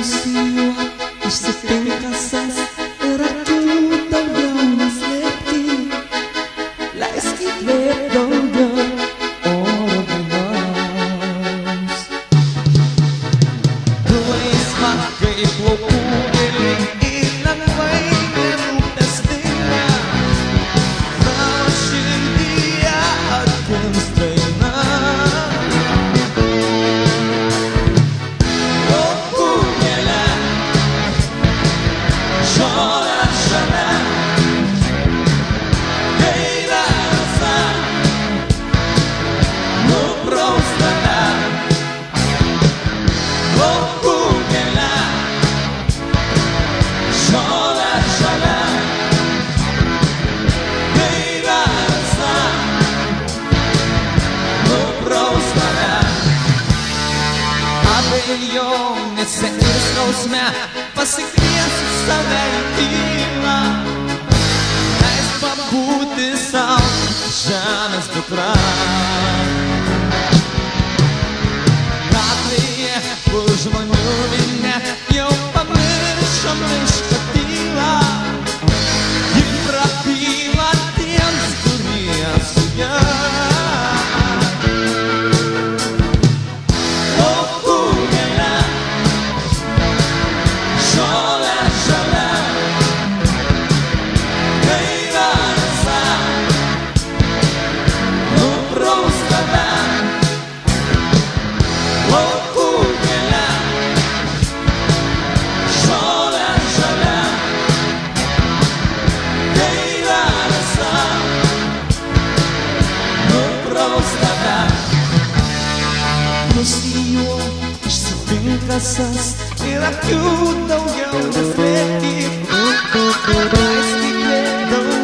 nusijuok, išsipinkas ir akių daugiau neslėpti. Leisk įkvėpt daugiau oro gyvaus. Tu laisva kaip plaukų gėlė ir lengvai nerūpestinga. Tavo širdyje atgims daina. Abejonėse ir skausme pasikviesiu save į tylą. Leisk pabūti sau žemės dukra. Gatvėje už žmonių minia jau pamiršom miško tylą. Ji prabyla tiems, kurie su ja. Nusijuok, išsipinkas ir akių daugiau neslėpti. Leisk įkvėpt daugiau